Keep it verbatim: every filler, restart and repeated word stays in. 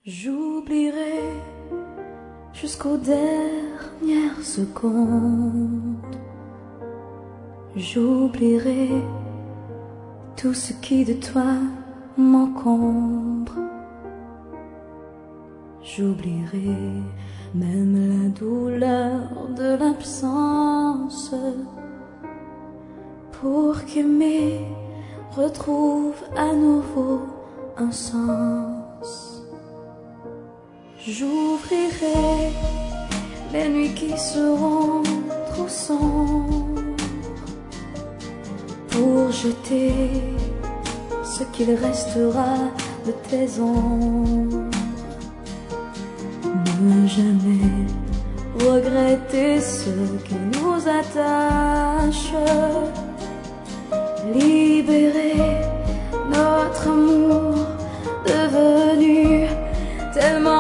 J'oublierai jusqu'aux dernières secondes. J'oublierai tout ce qui de toi m'encombre. J'oublierai même la douleur de l'absence pour qu'aimer retrouve à nouveau un sens. J'ouvrirai les nuits qui seront trop sombres pour jeter ce qu'il restera de tes ombres. Ne jamais regretter ce qui nous attache. Libérer notre amour devenu tellement